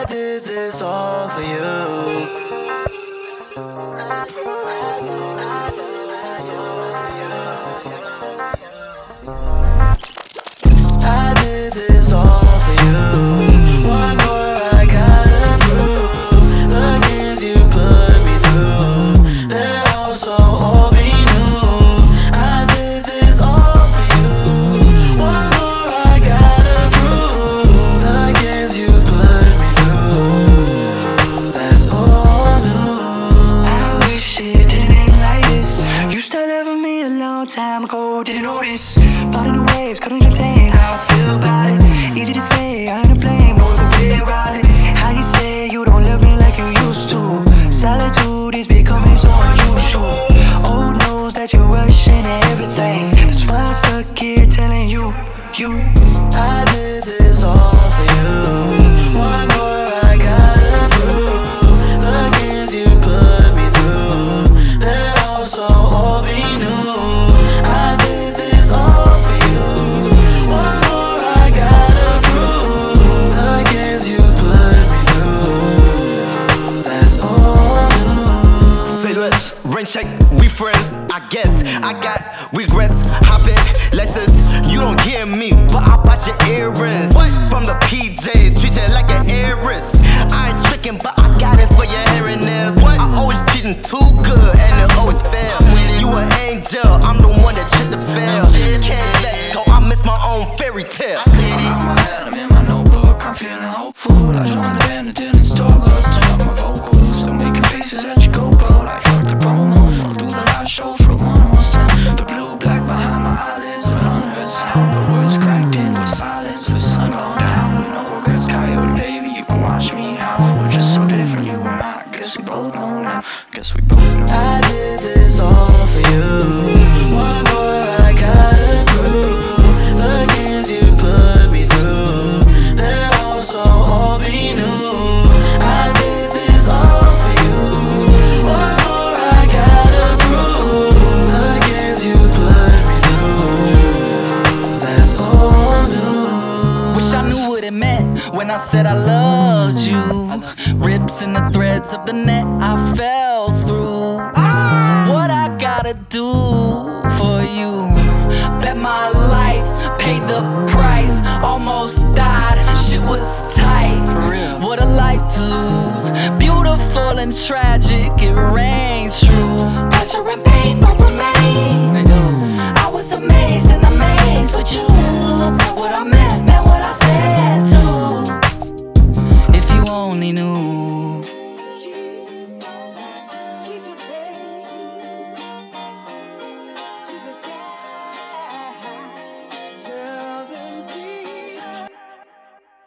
I did this all for you. I did this all for you. One more I gotta prove. The games you put me through, they're also all be new. I did this all for you. One more I gotta prove. The games you put me through, that's all new. I wish it didn't like this. You started loving me a long time ago, didn't notice. Caught in the waves, couldn't contain how I feel about it. Easy to say, I ain't to blame, no other way around it. How you say you don't love me like you used to? Solitude is becoming so unusual. Old knows that you're rushing everything. That's why I'm stuck here telling you. I did this all for you. One more I gotta prove. The games you put me through, they're also all be new. I did this all for you. One more I gotta prove. The games you put me through, that's all new. Say less, rain check, we friends, I guess. I got regrets, hopping Lexus. You don't get me, but I bought your earrings. What? From the PJs, treat you like an heiress. I ain't tricking, but I got it for your hair and nails. What? I always cheating too good, and it always fails. You an angel, I'm the one that shit to fail. Can't let go, I miss my own fairy tale. I'm out my head, I'm in my notebook, I'm feeling hopeful. I joined the band that didn't Starbucks, turn up my vocals, still making faces at your GoPro. Like fuck the promo, I'll do the live show for one more time. The blue black behind my eyelids, an unheard sound. The words cracked into silence, the sun gone down. No regrets, coyote baby, you can watch me out. We're just so different, you and I. Guess we both know now. Guess we both know. I did this all for you. One more I gotta prove. The games you put me through, they're also all be new. I did this all for you. One more I gotta prove. The games you put me through, that's all new. Wish I knew what it meant when I said I loved you. Rips in the threads of the net I fell through. What I gotta do for you? Bet my life, paid the price, almost died. Shit was tight, for real. What a life to lose. Beautiful and tragic, it rang true. Pleasure and pain both remain. They do. I was amazed and amazed with you. Said what I meant what I said too. If you only knew.